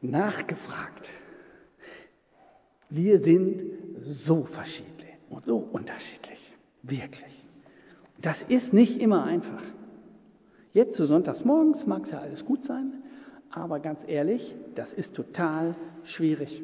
nachgefragt. Wir sind so verschieden und so unterschiedlich, wirklich. Das ist nicht immer einfach. Jetzt zu Sonntagsmorgens mag es ja alles gut sein, aber ganz ehrlich, das ist total schwierig.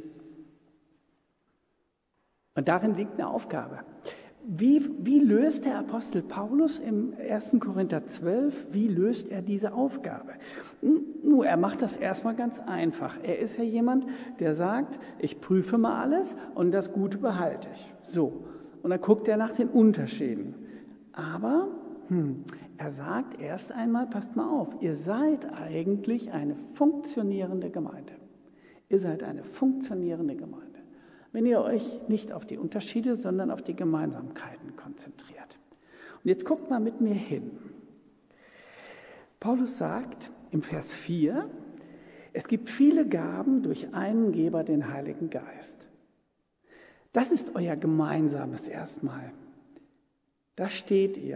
Und darin liegt eine Aufgabe. Wie löst der Apostel Paulus im 1. Korinther 12, wie löst er diese Aufgabe? Nun, er macht das erstmal ganz einfach. Er ist ja jemand, der sagt, ich prüfe mal alles und das Gute behalte ich. So, und dann guckt er nach den Unterschieden. Aber er sagt erst einmal, passt mal auf, ihr seid eigentlich eine funktionierende Gemeinde. Ihr seid eine funktionierende Gemeinde. Wenn ihr euch nicht auf die Unterschiede, sondern auf die Gemeinsamkeiten konzentriert. Und jetzt guckt mal mit mir hin. Paulus sagt im Vers 4, es gibt viele Gaben durch einen Geber, den Heiligen Geist. Das ist euer Gemeinsames erstmal. Da steht ihr.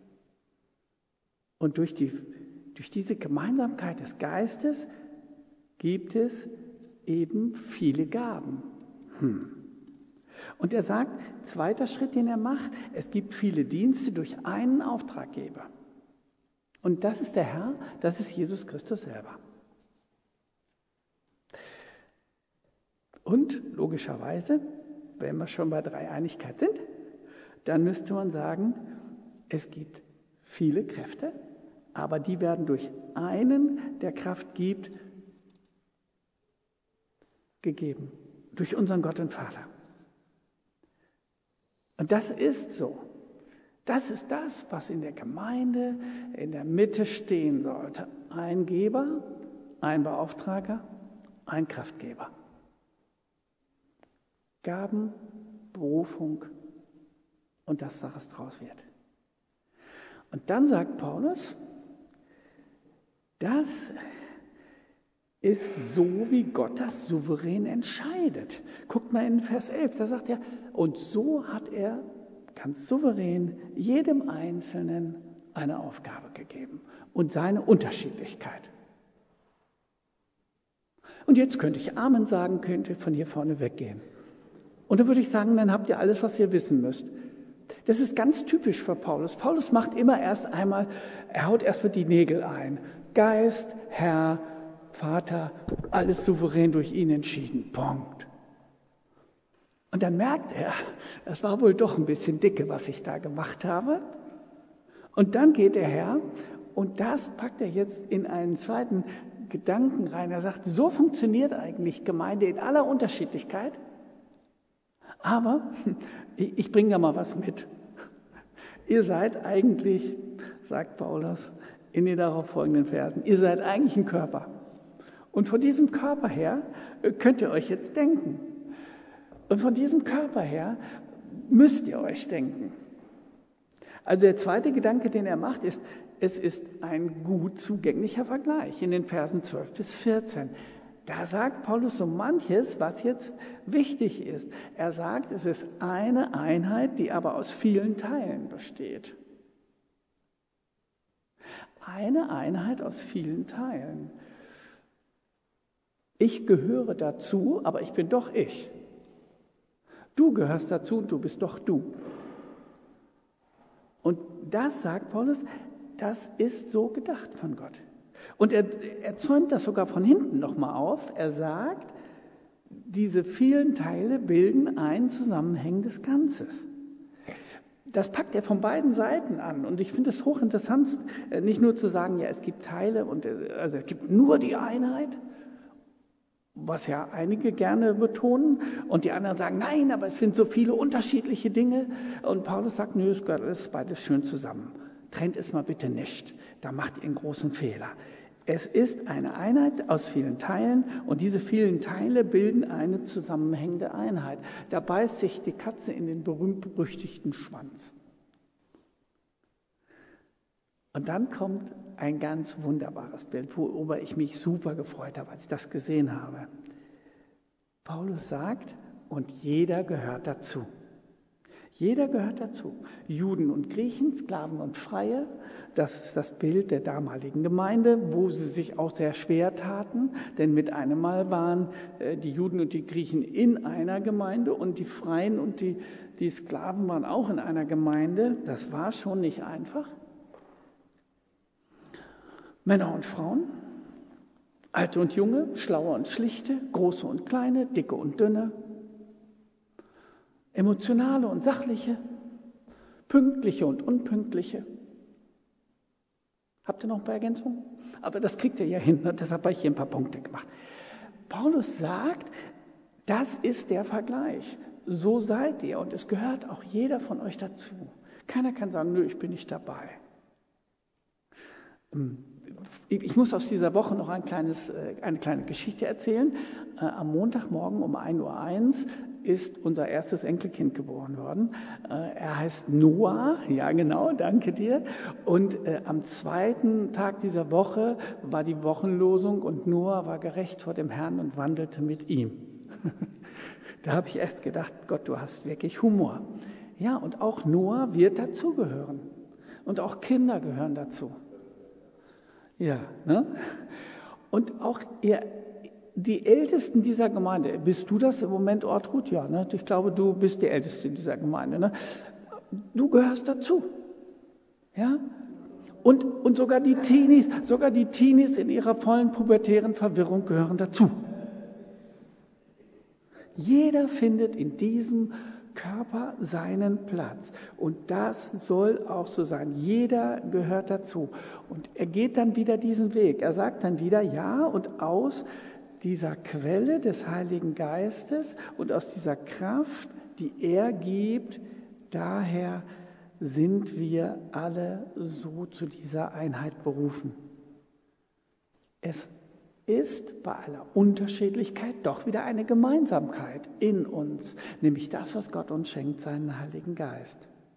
Und durch diese Gemeinsamkeit des Geistes gibt es eben viele Gaben. Und er sagt, zweiter Schritt, den er macht, es gibt viele Dienste durch einen Auftraggeber. Und das ist der Herr, das ist Jesus Christus selber. Und logischerweise, wenn wir schon bei Dreieinigkeit sind, dann müsste man sagen, es gibt viele Kräfte, aber die werden durch einen, der Kraft gibt, gegeben. Durch unseren Gott und Vater. Und das ist so. Das ist das, was in der Gemeinde in der Mitte stehen sollte. Ein Geber, ein Beauftrager, ein Kraftgeber. Gaben, Berufung und das, was draus wird. Und dann sagt Paulus, das ist so, wie Gott das souverän entscheidet. Guckt mal in Vers 11, da sagt er, und so hat er ganz souverän jedem Einzelnen eine Aufgabe gegeben und seine Unterschiedlichkeit. Und jetzt könnte ich Amen sagen, könnte von hier vorne weggehen. Und dann würde ich sagen, dann habt ihr alles, was ihr wissen müsst. Das ist ganz typisch für Paulus. Paulus macht immer erst einmal, er haut erstmal die Nägel ein. Geist, Herr, Vater, alles souverän durch ihn entschieden. Punkt. Und dann merkt er, das war wohl doch ein bisschen dicke, was ich da gemacht habe. Und dann geht er her und das packt er jetzt in einen zweiten Gedanken rein. Er sagt, so funktioniert eigentlich Gemeinde in aller Unterschiedlichkeit. Aber ich bringe da mal was mit. Ihr seid eigentlich, sagt Paulus in den darauf folgenden Versen, ihr seid eigentlich ein Körper. Und von diesem Körper her könnt ihr euch jetzt denken. Und von diesem Körper her müsst ihr euch denken. Also der zweite Gedanke, den er macht, ist, es ist ein gut zugänglicher Vergleich in den Versen 12 bis 14. Da sagt Paulus so manches, was jetzt wichtig ist. Er sagt, es ist eine Einheit, die aber aus vielen Teilen besteht. Eine Einheit aus vielen Teilen. Ich gehöre dazu, aber ich bin doch ich. Du gehörst dazu und du bist doch du. Und das, sagt Paulus, das ist so gedacht von Gott. Und er zäumt das sogar von hinten nochmal auf. Er sagt, diese vielen Teile bilden ein zusammenhängendes Ganzes. Das packt er von beiden Seiten an. Und ich finde es hochinteressant, nicht nur zu sagen, ja, es gibt Teile und also es gibt nur die Einheit, was ja einige gerne betonen, und die anderen sagen, nein, aber es sind so viele unterschiedliche Dinge. Und Paulus sagt, nö, es gehört alles beides schön zusammen. Trennt es mal bitte nicht, da macht ihr einen großen Fehler. Es ist eine Einheit aus vielen Teilen und diese vielen Teile bilden eine zusammenhängende Einheit. Da beißt sich die Katze in den berühmt-berüchtigten Schwanz. Und dann kommt ein ganz wunderbares Bild, worüber ich mich super gefreut habe, als ich das gesehen habe. Paulus sagt, und jeder gehört dazu. Jeder gehört dazu. Juden und Griechen, Sklaven und Freie. Das ist das Bild der damaligen Gemeinde, wo sie sich auch sehr schwer taten. Denn mit einem Mal waren die Juden und die Griechen in einer Gemeinde und die Freien und die Sklaven waren auch in einer Gemeinde. Das war schon nicht einfach. Männer und Frauen, Alte und Junge, Schlaue und Schlichte, Große und Kleine, Dicke und Dünne, Emotionale und Sachliche, Pünktliche und Unpünktliche. Habt ihr noch ein paar Ergänzungen? Aber das kriegt ihr ja hin, und deshalb habe ich hier ein paar Punkte gemacht. Paulus sagt, das ist der Vergleich. So seid ihr und es gehört auch jeder von euch dazu. Keiner kann sagen, nö, ich bin nicht dabei. Ich muss aus dieser Woche noch eine kleine Geschichte erzählen. Am Montagmorgen um 1:01 Uhr ist unser erstes Enkelkind geboren worden. Er heißt Noah, ja genau, danke dir. Und am zweiten Tag dieser Woche war die Wochenlosung und Noah war gerecht vor dem Herrn und wandelte mit ihm. Da habe ich erst gedacht, Gott, du hast wirklich Humor. Ja, und auch Noah wird dazugehören. Und auch Kinder gehören dazu. Ja, ne? Und auch die Ältesten dieser Gemeinde, bist du das im Moment, Ortrud? Ja, ne? Ich glaube, du bist die Älteste dieser Gemeinde. Ne? Du gehörst dazu. Ja? Und sogar die Teenies in ihrer vollen pubertären Verwirrung gehören dazu. Jeder findet in diesem Körper seinen Platz. Und das soll auch so sein. Jeder gehört dazu. Und er geht dann wieder diesen Weg. Er sagt dann wieder, ja, und aus dieser Quelle des Heiligen Geistes und aus dieser Kraft, die er gibt, daher sind wir alle so zu dieser Einheit berufen. Es ist bei aller Unterschiedlichkeit doch wieder eine Gemeinsamkeit in uns, nämlich das, was Gott uns schenkt, seinen Heiligen Geist.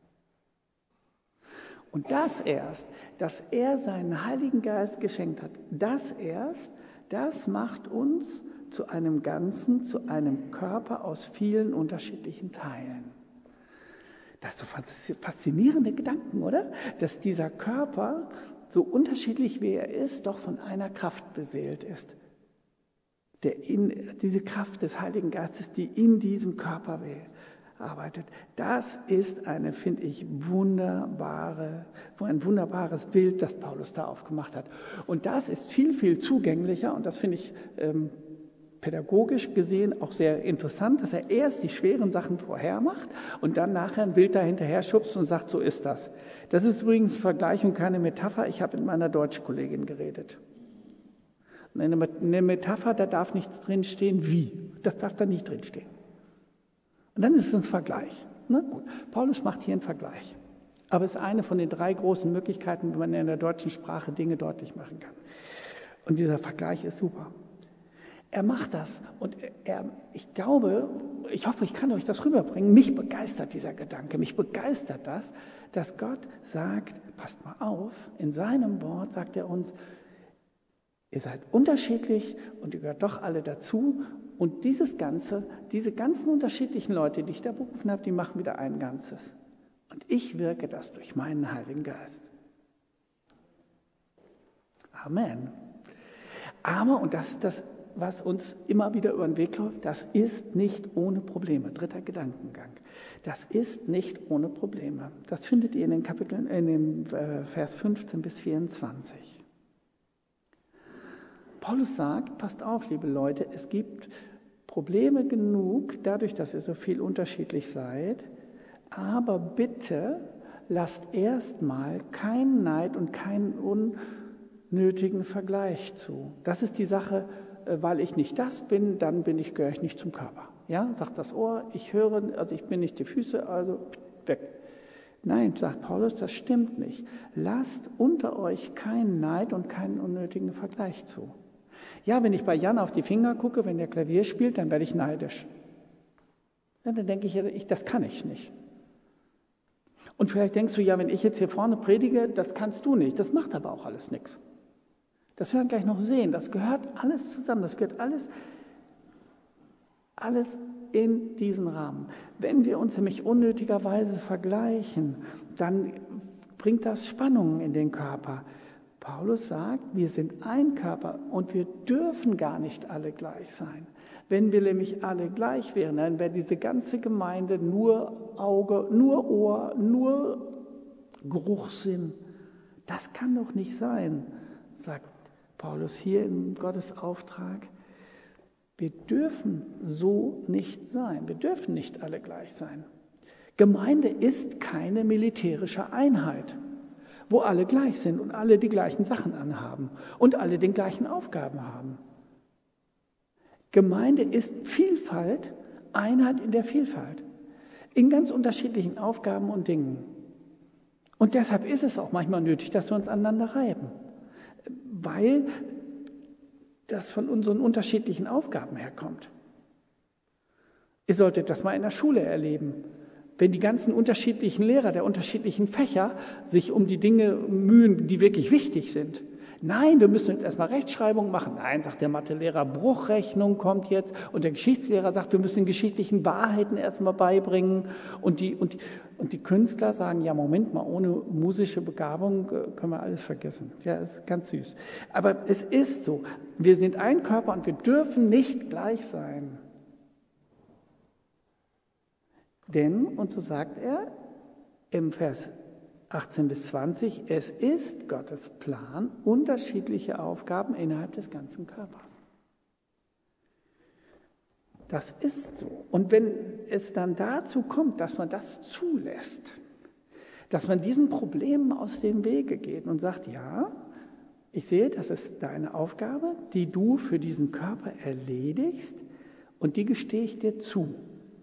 Und das erst, dass er seinen Heiligen Geist geschenkt hat, das macht uns zu einem Ganzen, zu einem Körper aus vielen unterschiedlichen Teilen. Das sind so faszinierende Gedanken, oder? Dass dieser Körper, so unterschiedlich wie er ist, doch von einer Kraft beseelt ist. Diese Kraft des Heiligen Geistes, die in diesem Körper arbeitet, das ist finde ich, ein wunderbares Bild, das Paulus da aufgemacht hat. Und das ist viel, viel zugänglicher und das finde ich pädagogisch gesehen auch sehr interessant, dass er erst die schweren Sachen vorher macht und dann nachher ein Bild dahinterher schubst und sagt, so ist das. Das ist übrigens ein Vergleich und keine Metapher. Ich habe mit meiner Deutschkollegin geredet. Eine Metapher, da darf nichts drinstehen, wie. Das darf da nicht drinstehen. Und dann ist es ein Vergleich. Na gut, Paulus macht hier einen Vergleich. Aber es ist eine von den 3 großen Möglichkeiten, wie man in der deutschen Sprache Dinge deutlich machen kann. Und dieser Vergleich ist super. Er macht das und ich hoffe, ich kann euch das rüberbringen. Mich begeistert dieser Gedanke, mich begeistert das, dass Gott sagt, passt mal auf, in seinem Wort sagt er uns, ihr seid unterschiedlich und ihr gehört doch alle dazu. Und diese ganzen unterschiedlichen Leute, die ich da berufen habe, die machen wieder ein Ganzes. Und ich wirke das durch meinen Heiligen Geist. Amen. Aber, und das ist das, was uns immer wieder über den Weg läuft, das ist nicht ohne Probleme. 3. Gedankengang. Das ist nicht ohne Probleme. Das findet ihr in den Vers 15 bis 24. Paulus sagt, passt auf, liebe Leute, es gibt Probleme genug, dadurch, dass ihr so viel unterschiedlich seid, aber bitte lasst erstmal keinen Neid und keinen unnötigen Vergleich zu. Das ist die Sache, weil ich nicht das bin, dann gehöre ich nicht zum Körper. Ja, sagt das Ohr, ich bin nicht die Füße, also weg. Nein, sagt Paulus, das stimmt nicht. Lasst unter euch keinen Neid und keinen unnötigen Vergleich zu. Ja, wenn ich bei Jan auf die Finger gucke, wenn der Klavier spielt, dann werde ich neidisch. Ja, dann denke ich, das kann ich nicht. Und vielleicht denkst du, ja, wenn ich jetzt hier vorne predige, das kannst du nicht. Das macht aber auch alles nichts. Das werden wir gleich noch sehen. Das gehört alles zusammen. Das gehört alles Alles in diesen Rahmen. Wenn wir uns nämlich unnötigerweise vergleichen, dann bringt das Spannungen in den Körper. Paulus sagt, wir sind ein Körper und wir dürfen gar nicht alle gleich sein. Wenn wir nämlich alle gleich wären, dann wäre diese ganze Gemeinde nur Auge, nur Ohr, nur Geruchssinn. Das kann doch nicht sein, sagt Paulus hier in Gottes Auftrag. Wir dürfen so nicht sein. Wir dürfen nicht alle gleich sein. Gemeinde ist keine militärische Einheit, wo alle gleich sind und alle die gleichen Sachen anhaben und alle den gleichen Aufgaben haben. Gemeinde ist Vielfalt, Einheit in der Vielfalt, in ganz unterschiedlichen Aufgaben und Dingen. Und deshalb ist es auch manchmal nötig, dass wir uns aneinander reiben, weil das von unseren unterschiedlichen Aufgaben herkommt. Ihr solltet das mal in der Schule erleben. Wenn die ganzen unterschiedlichen Lehrer der unterschiedlichen Fächer sich um die Dinge mühen, die wirklich wichtig sind. Nein, wir müssen jetzt erstmal Rechtschreibung machen. Nein, sagt der Mathelehrer, Bruchrechnung kommt jetzt. Und der Geschichtslehrer sagt, wir müssen den geschichtlichen Wahrheiten erstmal beibringen. Und die Künstler sagen, ja, Moment mal, ohne musische Begabung können wir alles vergessen. Ja, ist ganz süß. Aber es ist so, wir sind ein Körper und wir dürfen nicht gleich sein. Denn, und so sagt er im Vers 18 bis 20, es ist Gottes Plan, unterschiedliche Aufgaben innerhalb des ganzen Körpers. Das ist so. Und wenn es dann dazu kommt, dass man das zulässt, dass man diesen Problemen aus dem Wege geht und sagt, ja, ich sehe, das ist deine Aufgabe, die du für diesen Körper erledigst und die gestehe ich dir zu.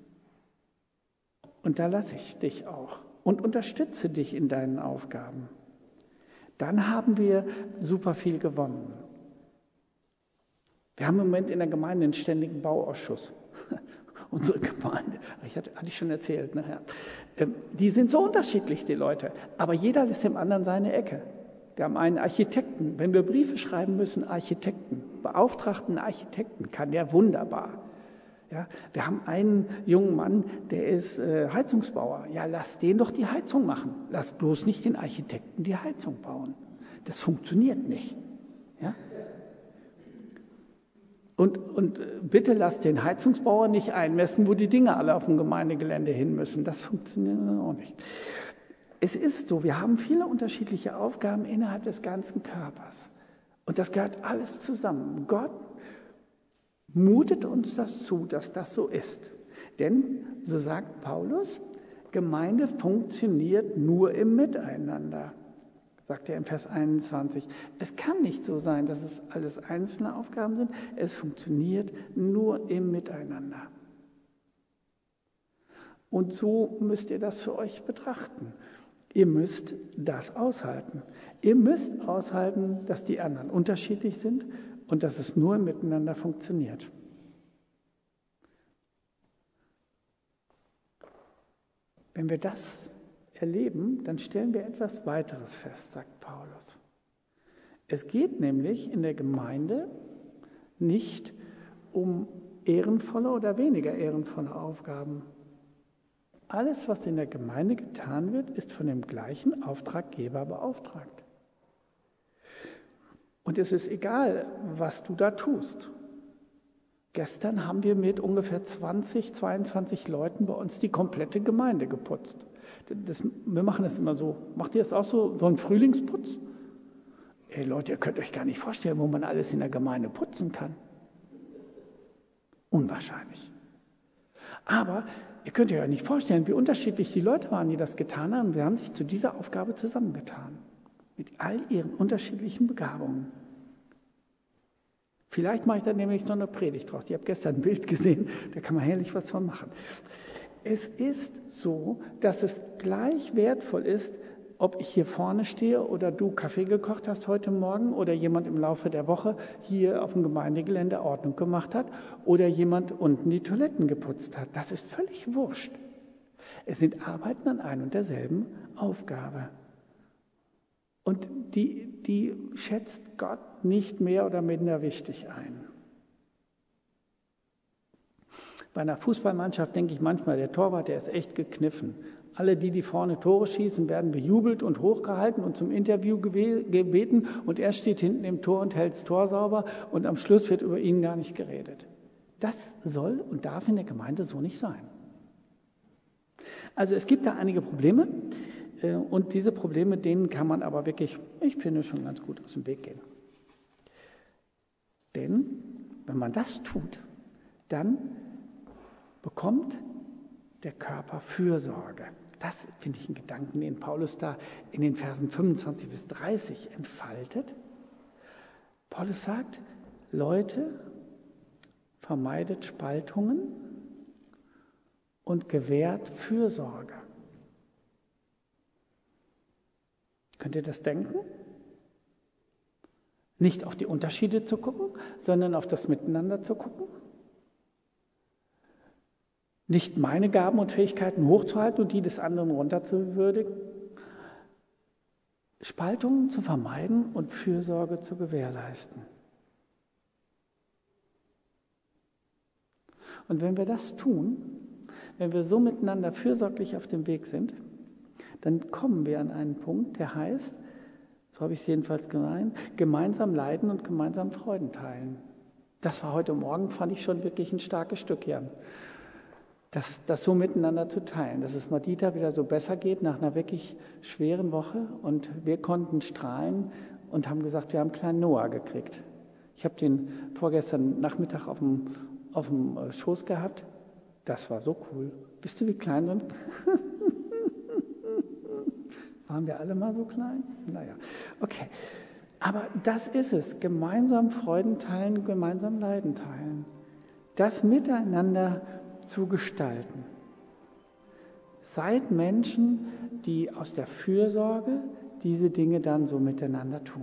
Und da lasse ich dich auch und unterstütze dich in deinen Aufgaben. Dann haben wir super viel gewonnen. Wir haben im Moment in der Gemeinde einen ständigen Bauausschuss. Unsere Gemeinde, hatte ich schon erzählt, nachher. Die sind so unterschiedlich, die Leute, aber jeder lässt dem anderen seine Ecke. Wir haben einen Architekten, wenn wir Briefe schreiben müssen, Architekten, beauftragten Architekten, kann der wunderbar. Ja, wir haben einen jungen Mann, der ist Heizungsbauer. Ja, lass den doch die Heizung machen. Lass bloß nicht den Architekten die Heizung bauen. Das funktioniert nicht. Ja? Und bitte lass den Heizungsbauer nicht einmessen, wo die Dinge alle auf dem Gemeindegelände hin müssen. Das funktioniert auch nicht. Es ist so, wir haben viele unterschiedliche Aufgaben innerhalb des ganzen Körpers. Und das gehört alles zusammen. Gott mutet uns das zu, dass das so ist. Denn, so sagt Paulus, Gemeinde funktioniert nur im Miteinander, sagt er im Vers 21. Es kann nicht so sein, dass es alles einzelne Aufgaben sind. Es funktioniert nur im Miteinander. Und so müsst ihr das für euch betrachten. Ihr müsst das aushalten. Ihr müsst aushalten, dass die anderen unterschiedlich sind und dass es nur miteinander funktioniert. Wenn wir das erleben, dann stellen wir etwas weiteres fest, sagt Paulus. Es geht nämlich in der Gemeinde nicht um ehrenvolle oder weniger ehrenvolle Aufgaben. Alles, was in der Gemeinde getan wird, ist von dem gleichen Auftraggeber beauftragt. Und es ist egal, was du da tust. Gestern haben wir mit ungefähr 22 Leuten bei uns die komplette Gemeinde geputzt. Wir machen das immer so. Macht ihr das auch so einen Frühlingsputz? Ey Leute, ihr könnt euch gar nicht vorstellen, wo man alles in der Gemeinde putzen kann. Unwahrscheinlich. Aber ihr könnt euch ja nicht vorstellen, wie unterschiedlich die Leute waren, die das getan haben. Wir haben sich zu dieser Aufgabe zusammengetan. Mit all ihren unterschiedlichen Begabungen. Vielleicht mache ich da nämlich noch eine Predigt draus. Ich habe gestern ein Bild gesehen, da kann man herrlich was von machen. Es ist so, dass es gleich wertvoll ist, ob ich hier vorne stehe oder du Kaffee gekocht hast heute Morgen oder jemand im Laufe der Woche hier auf dem Gemeindegelände Ordnung gemacht hat oder jemand unten die Toiletten geputzt hat. Das ist völlig wurscht. Es sind Arbeiten an ein und derselben Aufgabe. Und die schätzt Gott nicht mehr oder minder wichtig ein. Bei einer Fußballmannschaft denke ich manchmal, der Torwart, der ist echt gekniffen. Alle, die vorne Tore schießen, werden bejubelt und hochgehalten und zum Interview gebeten und er steht hinten im Tor und hält das Tor sauber und am Schluss wird über ihn gar nicht geredet. Das soll und darf in der Gemeinde so nicht sein. Also es gibt da einige Probleme und diese Probleme, denen kann man aber wirklich, ich finde, schon ganz gut aus dem Weg gehen. Denn wenn man das tut, dann bekommt der Körper Fürsorge. Das finde ich einen Gedanken, den Paulus da in den Versen 25 bis 30 entfaltet. Paulus sagt, Leute, vermeidet Spaltungen und gewährt Fürsorge. Könnt ihr das denken? Nicht auf die Unterschiede zu gucken, sondern auf das Miteinander zu gucken. Nicht meine Gaben und Fähigkeiten hochzuhalten und die des anderen runterzuwürdigen. Spaltungen zu vermeiden und Fürsorge zu gewährleisten. Und wenn wir das tun, wenn wir so miteinander fürsorglich auf dem Weg sind, dann kommen wir an einen Punkt, der heißt, so habe ich es jedenfalls gemeint, gemeinsam leiden und gemeinsam Freuden teilen. Das war heute Morgen, fand ich schon wirklich ein starkes Stück hier. Das so miteinander zu teilen, dass es Madita wieder so besser geht nach einer wirklich schweren Woche und wir konnten strahlen und haben gesagt, wir haben kleinen Noah gekriegt. Ich habe den vorgestern Nachmittag auf dem Schoß gehabt. Das war so cool. Wisst ihr, wie klein sind? Waren wir alle mal so klein? Naja, okay. Aber das ist es. Gemeinsam Freuden teilen, gemeinsam Leiden teilen. Das miteinander zu gestalten. Seid Menschen, die aus der Fürsorge diese Dinge dann so miteinander tun.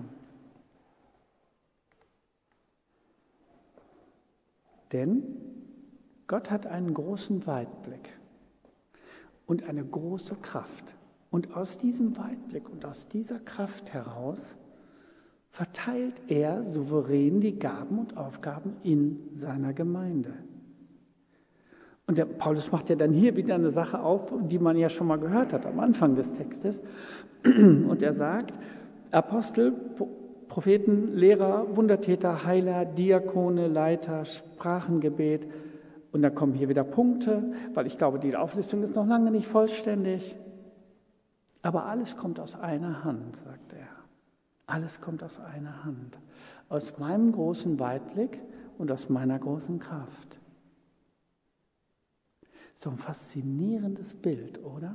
Denn Gott hat einen großen Weitblick und eine große Kraft. Und aus diesem Weitblick und aus dieser Kraft heraus verteilt er souverän die Gaben und Aufgaben in seiner Gemeinde. Und der Paulus macht ja dann hier wieder eine Sache auf, die man ja schon mal gehört hat am Anfang des Textes. Und er sagt, Apostel, Propheten, Lehrer, Wundertäter, Heiler, Diakone, Leiter, Sprachengebet. Und dann kommen hier wieder Punkte, weil ich glaube, die Auflistung ist noch lange nicht vollständig. Aber alles kommt aus einer Hand, sagt er. Alles kommt aus einer Hand. Aus meinem großen Weitblick und aus meiner großen Kraft. So ein faszinierendes Bild, oder?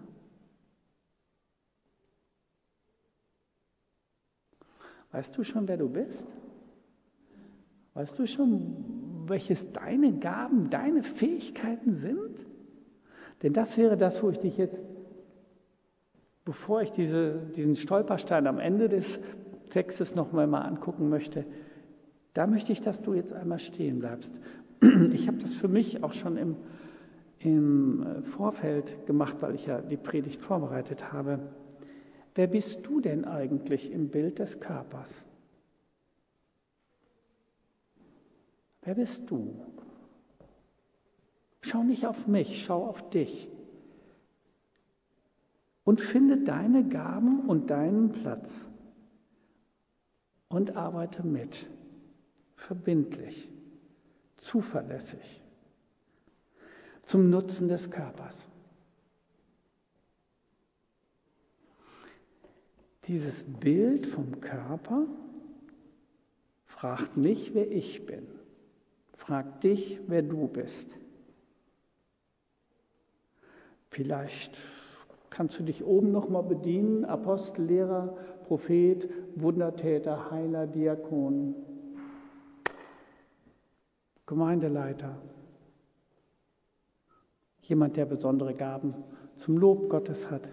Weißt du schon, wer du bist? Weißt du schon, welches deine Gaben, deine Fähigkeiten sind? Denn das wäre das, wo ich dich jetzt, bevor ich diesen Stolperstein am Ende des Textes noch mal angucken möchte, da möchte ich, dass du jetzt einmal stehen bleibst. Ich habe das für mich auch schon im Vorfeld gemacht, weil ich ja die Predigt vorbereitet habe. Wer bist du denn eigentlich im Bild des Körpers? Wer bist du? Schau nicht auf mich, schau auf dich. Und finde deine Gaben und deinen Platz. Und arbeite mit. Verbindlich. Zuverlässig. Zum Nutzen des Körpers. Dieses Bild vom Körper fragt mich, wer ich bin. Fragt dich, wer du bist. Vielleicht kannst du dich oben noch mal bedienen, Apostel, Lehrer, Prophet, Wundertäter, Heiler, Diakon, Gemeindeleiter. Jemand, der besondere Gaben zum Lob Gottes hat.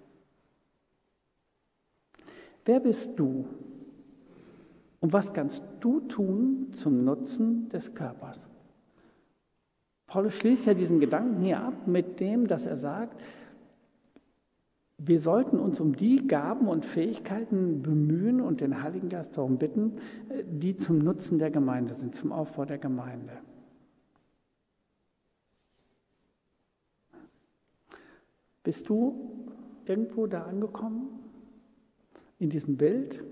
Wer bist du? Und was kannst du tun zum Nutzen des Körpers? Paulus schließt ja diesen Gedanken hier ab mit dem, dass er sagt, wir sollten uns um die Gaben und Fähigkeiten bemühen und den Heiligen Geist darum bitten, die zum Nutzen der Gemeinde sind, zum Aufbau der Gemeinde. Bist du irgendwo da angekommen? In diesem Bild?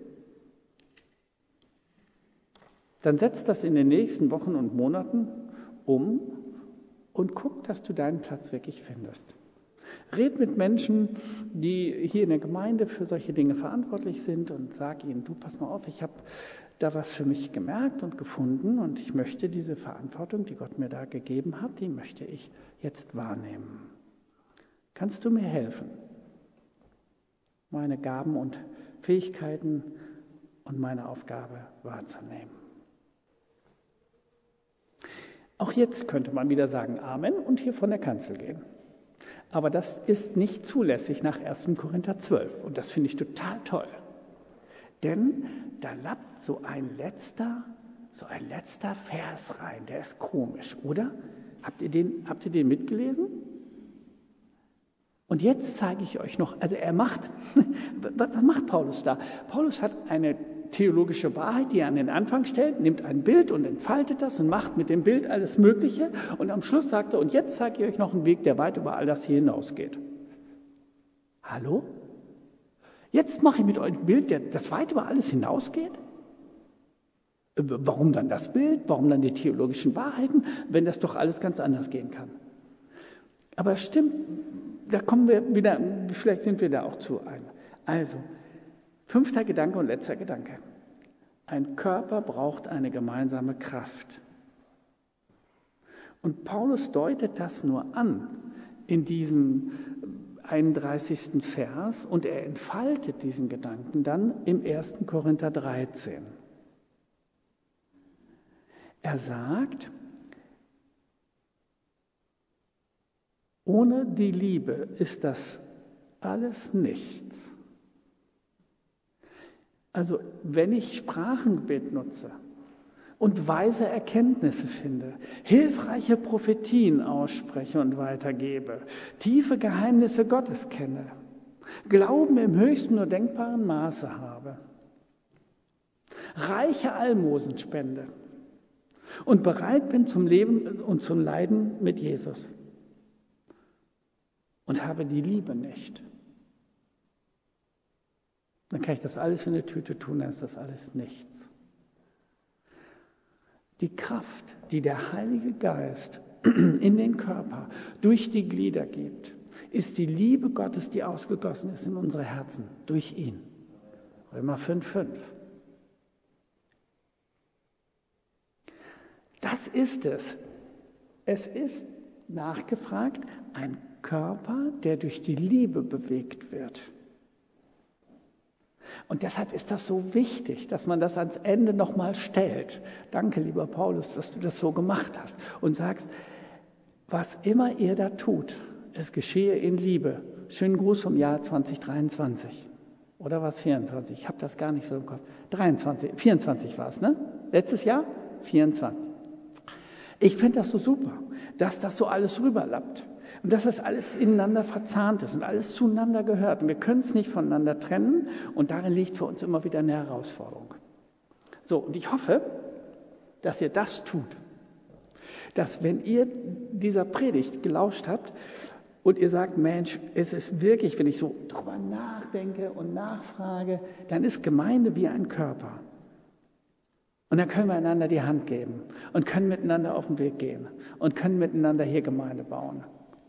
Dann setz das in den nächsten Wochen und Monaten um und guck, dass du deinen Platz wirklich findest. Red mit Menschen, die hier in der Gemeinde für solche Dinge verantwortlich sind und sag ihnen, du, pass mal auf, ich habe da was für mich gemerkt und gefunden und ich möchte diese Verantwortung, die Gott mir da gegeben hat, die möchte ich jetzt wahrnehmen. Kannst du mir helfen, meine Gaben und Fähigkeiten und meine Aufgabe wahrzunehmen? Auch jetzt könnte man wieder sagen Amen und hier von der Kanzel gehen. Aber das ist nicht zulässig nach 1. Korinther 12 und das finde ich total toll. Denn da lappt so ein letzter Vers rein, der ist komisch, oder? Habt ihr den mitgelesen? Und jetzt zeige ich euch noch, also was macht Paulus da? Paulus hat eine theologische Wahrheit, die er an den Anfang stellt, nimmt ein Bild und entfaltet das und macht mit dem Bild alles Mögliche. Und am Schluss sagt er, und jetzt zeige ich euch noch einen Weg, der weit über all das hier hinausgeht. Hallo? Jetzt mache ich mit euch ein Bild, das weit über alles hinausgeht? Warum dann das Bild? Warum dann die theologischen Wahrheiten, wenn das doch alles ganz anders gehen kann? Aber es stimmt, da kommen wir wieder, vielleicht sind wir da auch zu ein. Also, 5. Gedanke und letzter Gedanke. Ein Körper braucht eine gemeinsame Kraft. Und Paulus deutet das nur an in diesem 31. Vers und er entfaltet diesen Gedanken dann im 1. Korinther 13. Er sagt, ohne die Liebe ist das alles nichts. Also wenn ich Sprachengebet nutze und weise Erkenntnisse finde, hilfreiche Prophetien ausspreche und weitergebe, tiefe Geheimnisse Gottes kenne, Glauben im höchsten nur denkbaren Maße habe, reiche Almosen spende und bereit bin zum Leben und zum Leiden mit Jesus und habe die Liebe nicht, dann kann ich das alles in eine Tüte tun, dann ist das alles nichts. Die Kraft, die der Heilige Geist in den Körper durch die Glieder gibt, ist die Liebe Gottes, die ausgegossen ist in unsere Herzen durch ihn. Römer 5,5. Das ist es. Es ist nachgefragt ein Körper, der durch die Liebe bewegt wird. Und deshalb ist das so wichtig, dass man das ans Ende nochmal stellt. Danke, lieber Paulus, dass du das so gemacht hast. Und sagst, was immer ihr da tut, es geschehe in Liebe. Schönen Gruß vom Jahr 2023. Oder was 24? Ich habe das gar nicht so im Kopf. 24 war es, ne? Letztes Jahr? 24. Ich finde das so super, dass das so alles rüberlappt. Und dass das alles ineinander verzahnt ist und alles zueinander gehört. Und wir können es nicht voneinander trennen. Und darin liegt für uns immer wieder eine Herausforderung. So, und ich hoffe, dass ihr das tut. Dass wenn ihr dieser Predigt gelauscht habt und ihr sagt, Mensch, es ist wirklich, wenn ich so drüber nachdenke und nachfrage, dann ist Gemeinde wie ein Körper. Und dann können wir einander die Hand geben und können miteinander auf den Weg gehen und können miteinander hier Gemeinde bauen.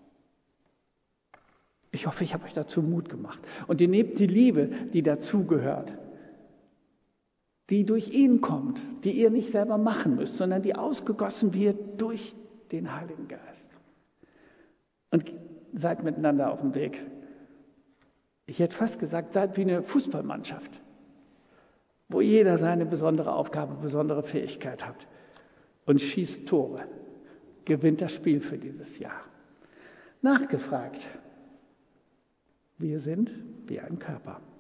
Ich hoffe, ich habe euch dazu Mut gemacht. Und ihr nehmt die Liebe, die dazugehört, die durch ihn kommt, die ihr nicht selber machen müsst, sondern die ausgegossen wird durch den Heiligen Geist. Und seid miteinander auf dem Weg. Ich hätte fast gesagt, seid wie eine Fußballmannschaft, wo jeder seine besondere Aufgabe, besondere Fähigkeit hat und schießt Tore, gewinnt das Spiel für dieses Jahr. Nachgefragt. Wir sind wie ein Körper.